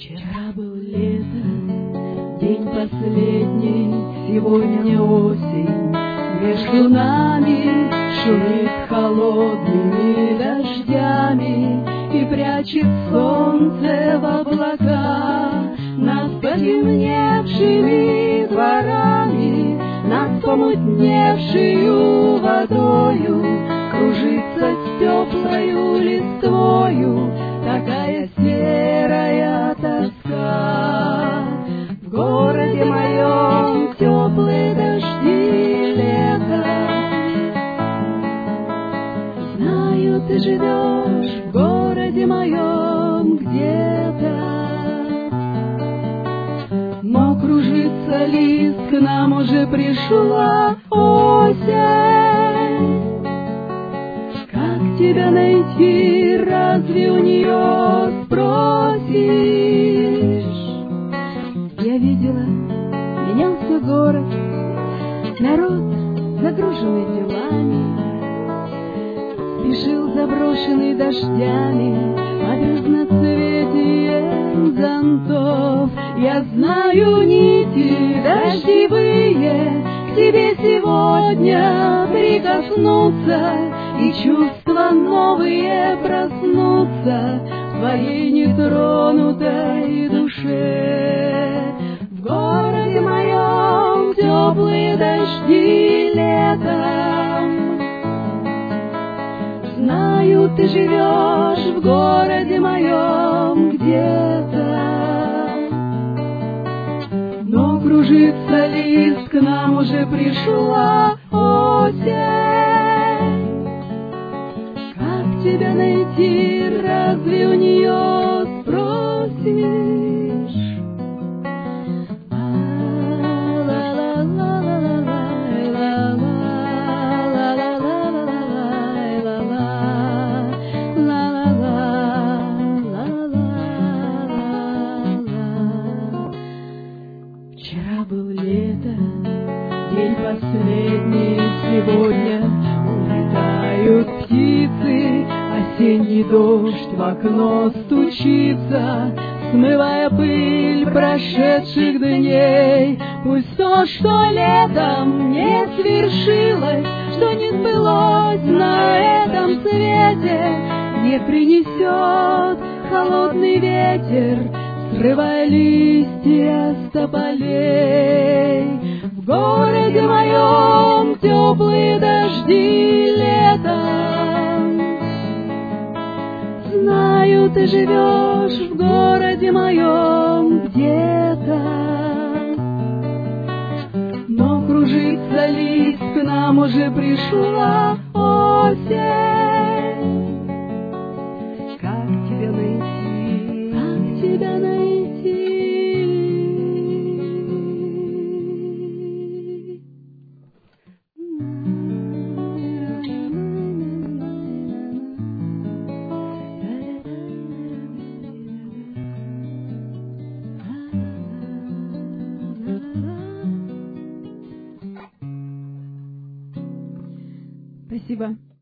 Вчера был лето, день последний, сегодня осень. Между нами шумит холодными дождями и прячет солнце в облака над потемневшими дворами, над помутневшую водою. Кружится с теплою листвою такая серая тоска. В городе моем теплые дожди лета. Знаю, ты живешь в городе моем где-то, но кружится лист, к нам уже пришла осень. Как тебя найти, разве у нее спросишь? Я видела, менялся город, народ, загруженный делами, спешил заброшенный дождями под разноцветием зонтов. Я знаю, нити дождевые к тебе сегодня прикоснутся, и чувства новые проснутся в твоей нетронутой душе. В городе моем теплые дожди летом. Знаю, ты живешь в городе моем где-то, но кружится лист, к нам уже пришла осень. Как тебя найти, разве у нее спросишь? Вчера был лето, день последний, сегодня улетают птицы. Осенний дождь в окно стучится, смывая пыль прошедших дней. Пусть то, что летом не свершилось, что не сбылось на этом свете, не принесет холодный ветер, срывая листья с тополей. В городе моем теплые дожди летом. Знаю, ты живешь в городе моем где-то, но кружится лист, к нам уже пришла осень. Как тебя найти? Как тебя найти? Спасибо.